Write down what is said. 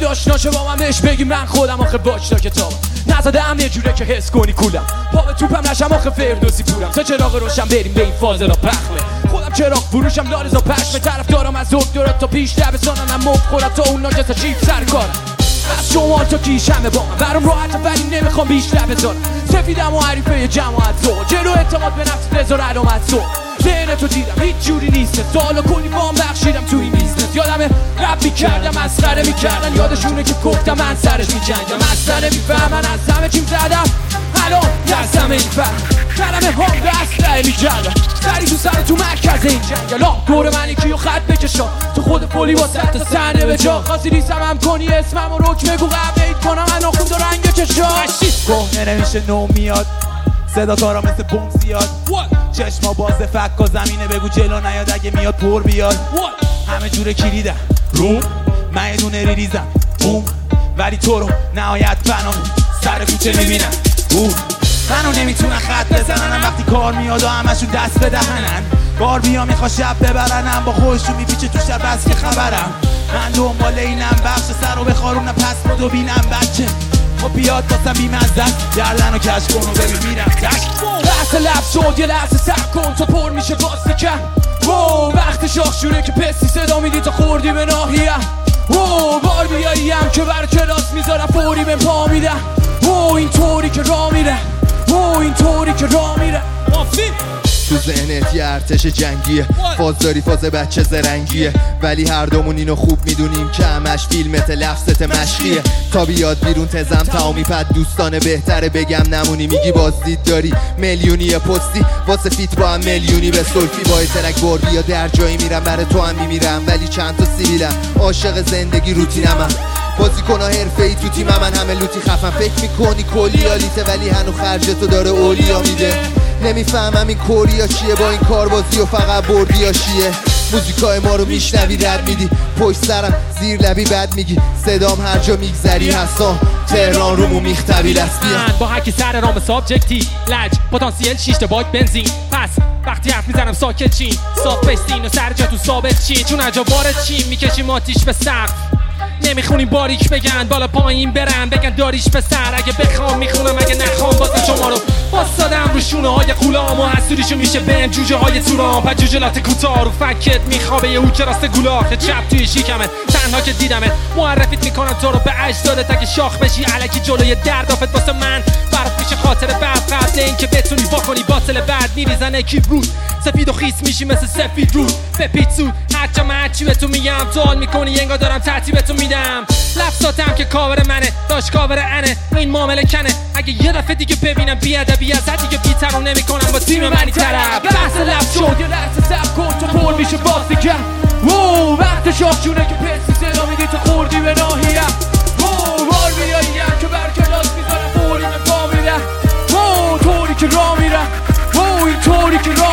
آشناشه با من بهش بگی من خودم آخه واچ تا کتابم نزدم یه جوره که حس کنی کولم پا به توپم نشم آخه فردوسی پورم تا چراغ روشن بریم به این فاز را پخمه خودم چراغ فروشم لارزا پشمه طرف دارم از دکترات تا پیش دبستانم مفت خورد تا اون ناجسا چیپ سر کارم از شما تا کیش همه با من برام راحته ولی نمیخوام بیشتر بذارم سفیدم و حریفه جماعت تو جلو اعتماد به نفس بذار علامت تو ذهن تو دیدم هیچ جوری نیسته سالا کنی با هم بخشیدم تو این بیزنس یادمه رب میکردم مسخره میکردن یادشونه که گفتم من سرش میجنگم مسخره میفهمن از همه چیم زدم الان دستم این فرم کلمه هم به اسلحه میجردم سری تو سر تو مرکز این جنگل دور من یکی و خط بکشا تو خود پولی با تا صحنه به جا خواستی ریسم هم کنی اسمم و رک بگو قبلیت کنم من آخون دو رنگ چشا کهنه نمیشه نو میاد صدا کارا مثل بوم زیاد چشما باز فک و زمینه بگو جلو نیاد اگه میاد پر بیاد همه جوره کلیدم روم من یه دونه ریریزم بوم ولی تو رو نهایت بنام سر کوچه میبینم منو نمیتونن خط بزنن وقتی کار میاد و همشون دست به دهنن بار بیا میخوا شب ببرنم با خودشون میپیچه تو شب بس که خبرم من دنبال اینم بخش سر رو بخارونم پس بدو بینم بچه خب بیاد باسم بیمزد گردن رو کش کن و ببین میرم تک لحظه لب شد یه لحظه سب کن تا پر میشه واسه کم وقت شاخ شونه که پسی صدا میدی تا خوردی به ناهیم بار بیاییم که بر کلاس میذارم فوری به پا میدم اینطوری که راه میره اینطوری که راه میره تو ذهنت یه ارتش جنگیه فاز داری فاز بچه زرنگیه ولی هر دومون اینو خوب میدونیم که همش فیلمت لفظت مشقیه تا بیاد بیرون تزم تمامی پد دوستانه بهتره بگم نمونی میگی بازدید داری میلیونی پستی واسه فیت با هم میلیونی به سلفی با ترک بار بیا در جایی میرم برای تو هم میمیرم ولی چند تا سیبیلم عاشق زندگی روتینم بازیکن‌ها حرفه‌ای تو تیم من همه لوتی خفن فکر میکنی کلی آلیته ولی هنو خرجتو داره اولیا میده نمیفهمم این کوریا چیه با این کاربازی و فقط بردیا چیه موزیکای ما رو میشنوی رد میدی پشت سرم زیر لبی بد میگی صدام هر جا میگذری هستم تهران رومو میختبی لسبیه با هرکی سر رام سابجکتی لج پتانسیل 6 تا باگ بنزین پس وقتی حرف میزنم ساکت چین صاف بستین و سر جا تو ثابت چین چون عجا وارد چین میکشیم آتیش به سقف نمیخونیم باریک بگن بالا پایین برن بگن داریش به سر اگه بخوام میخونم اگه نخوام واسه شما رو باستادم رو شونه های غولام و حسودیشو میشه بهم جوجه های تورام و جوجلات کوتاه رو فکت میخوابه یه هوک راست گولاخ چپ توی شیکمه تنها که دیدمت معرفیت میکنم تو رو به اجدادت اگه شاخ بشی الکی جلوی دردافت واسه من برات میشه خاطر بعد قبل اینکه بتونی واکنی باطل بعد میریزن کیبرود سفید و خیس میشی مثل سفید رود به پیتسود هرچه من هرچی به تو میگم سوال میکنی انگار دارم ترتیبتو میدم لفظاتم که کاور منه داشت کاور انه این معامله کنه اگه یه دفعه دیگه ببینم بیادبی از دیگه بی‌ترون نمیکنم با تیم منی طرف بحث لفظ شد یه لحظه سب کن تا پر میشه بازی کم وقت شاخ شونه که پسی صدا میدی تا خوردی به ناهیم بار بیاییم که بر کلاس میذارم فوری به پا میدم طوری که راه میرم اینطوری که راه